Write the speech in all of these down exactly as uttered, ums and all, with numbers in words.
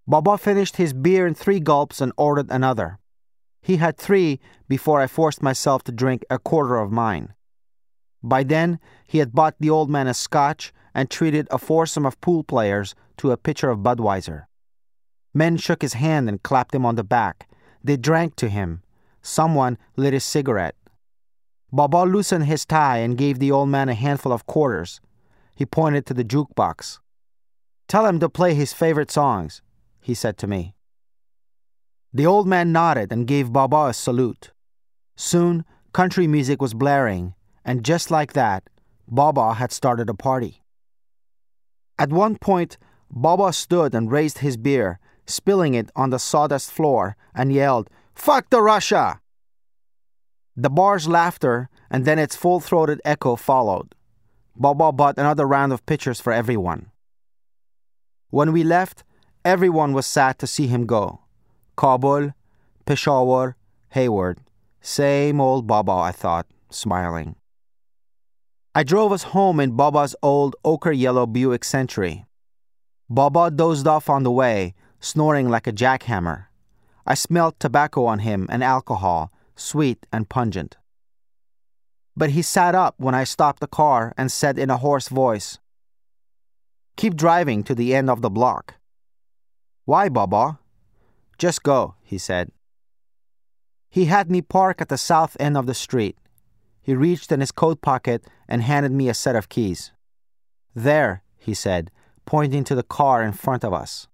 Baba finished his beer in three gulps and ordered another. He had three before I forced myself to drink a quarter of mine. By then, he had bought the old man a scotch and treated a foursome of pool players to a pitcher of Budweiser. Men shook his hand and clapped him on the back. They drank to him. Someone lit his cigarette. Baba loosened his tie and gave the old man a handful of quarters. He pointed to the jukebox. "Tell him to play his favorite songs," he said to me. The old man nodded and gave Baba a salute. Soon, country music was blaring, and just like that, Baba had started a party. At one point, Baba stood and raised his beer, spilling it on the sawdust floor, and yelled, "Fuck the Russia!" The bar's laughter and then its full-throated echo followed. Baba bought another round of pitchers for everyone. When we left, everyone was sad to see him go. Kabul, Peshawar, Hayward. Same old Baba, I thought, smiling. I drove us home in Baba's old ochre-yellow Buick Century. Baba dozed off on the way, snoring like a jackhammer. I smelled tobacco on him and alcohol, sweet and pungent. But he sat up when I stopped the car and said in a hoarse voice, "Keep driving to the end of the block." "Why, Baba?" "Just go," he said. He had me park at the south end of the street. He reached in his coat pocket and handed me a set of keys. "There," he said, pointing to the car in front of us.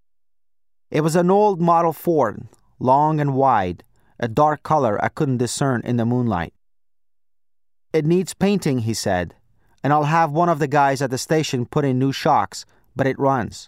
It was an old model Ford, long and wide, a dark color I couldn't discern in the moonlight. "It needs painting," he said, "and I'll have one of the guys at the station put in new shocks, but it runs."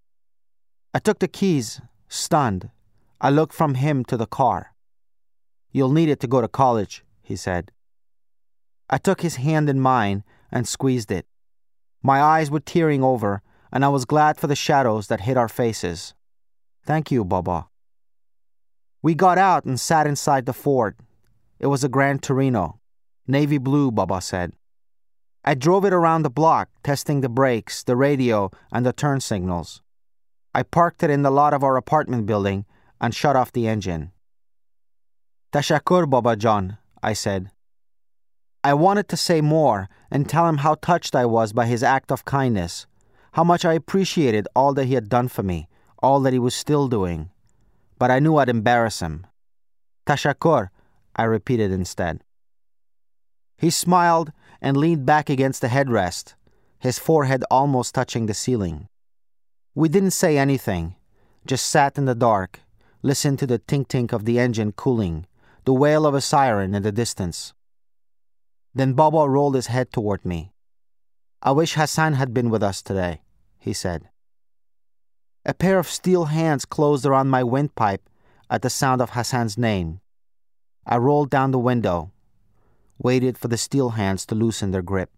I took the keys, stunned. I looked from him to the car. "You'll need it to go to college," he said. I took his hand in mine and squeezed it. My eyes were tearing over, and I was glad for the shadows that hid our faces. "Thank you, Baba." We got out and sat inside the Ford. It was a Grand Torino. Navy blue, Baba said. I drove it around the block, testing the brakes, the radio, and the turn signals. I parked it in the lot of our apartment building and shut off the engine. "Tashakur, Baba John," I said. I wanted to say more and tell him how touched I was by his act of kindness, how much I appreciated all that he had done for me, all that he was still doing. But I knew I'd embarrass him. "Tashakur," I repeated instead. He smiled and leaned back against the headrest, his forehead almost touching the ceiling. We didn't say anything, just sat in the dark, listened to the tink-tink of the engine cooling, the wail of a siren in the distance. Then Baba rolled his head toward me. "I wish Hassan had been with us today," he said. A pair of steel hands closed around my windpipe at the sound of Hassan's name. I rolled down the window, waited for the steel hands to loosen their grip.